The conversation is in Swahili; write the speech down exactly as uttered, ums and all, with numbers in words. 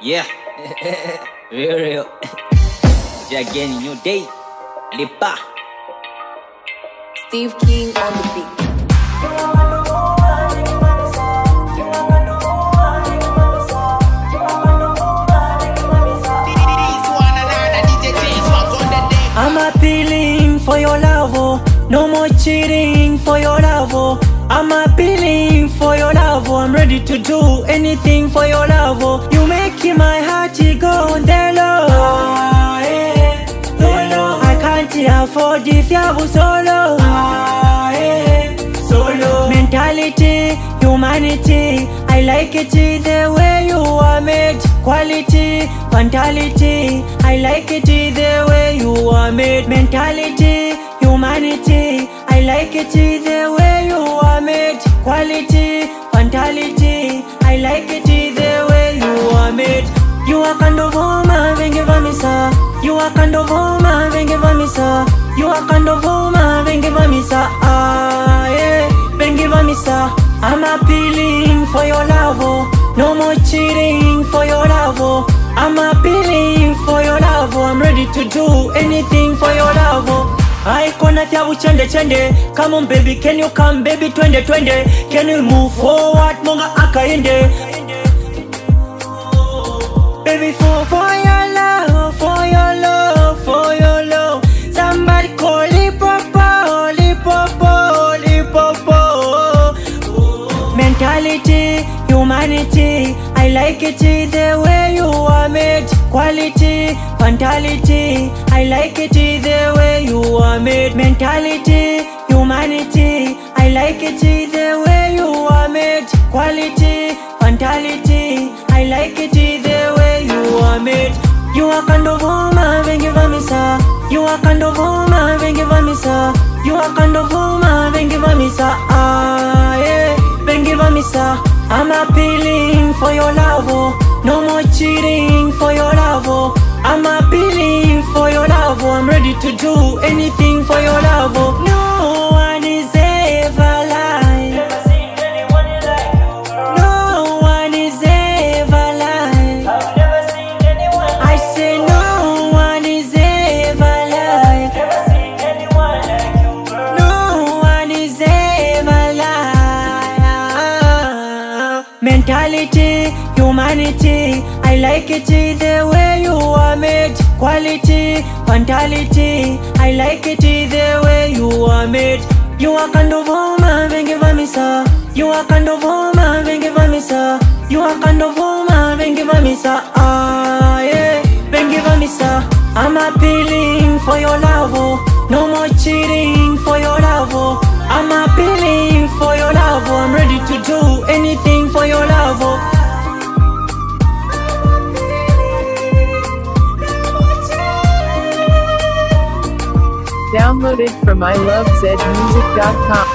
Yeah, real, real. Again, new day. Lipa. Steve King on the beat. I'm appealing for your love, oh. No more cheating for your love, oh. I'm appealing for your love, oh. I'm ready to do anything for your love, oh. You making my heart go there low, ah, yeah. So low. I can't afford if you solo, ah, yeah. Solo. Mentality, humanity, I like it the way you are made. Quality, mentality, I like it the way you are made. Mentality, humanity, I like it the way you are made. Quality, mentality, I like it the way you are made. You are kind of woman, when give me sir. You are kind of woman, when give me sir. You are kind of woman, when give me sir. Ah, yeah, when give me sir. I'm appealing for your love, oh. No more cheating for your love, oh. I'm appealing for your love, oh. I'm ready to do anything for your love, oh. I kona thabu chende chende. Come on baby, can you come baby, twende twende. Can we move forward, monga akaende. Baby, for, for your love, for your love, for your love. Somebody call Lipopo, Lipopo, Lipopo. Mentality, humanity, I like it the way you are made. Quality, mentality, I like it the way you are made. Mentality, humanity, I like it the way you are made. Quality, mentality, I like it the way you are made. You are kind of woman, when give me sir. You are kind of woman, when give me sir. You are kind of woman, when give me sir. Ah, yeah, when give me sir. I'm appealing for your love, oh. No more cheating for your love, oh. I'm appealing for your love, oh. I'm ready to do anything for your love, oh. No one is ever like. Never seen anyone like you, girl. No one is ever like. I've never seen anyone like I say no one is ever like. Never seen anyone like you, girl. No one is ever like. Mentality, humanity, I like it the way you are made. Quality, mentality, I like it the way you are made. You are kind of woman, when give me sir. You are kind of woman, when give me sir. You are kind of woman, when give me sir. Ah, yeah, when give me sir. I'm appealing for your love, oh. No more cheating for your love, oh. I'm appealing for your love, oh. I'm ready to do anything for your love, oh. Downloaded from I love zed music dot com.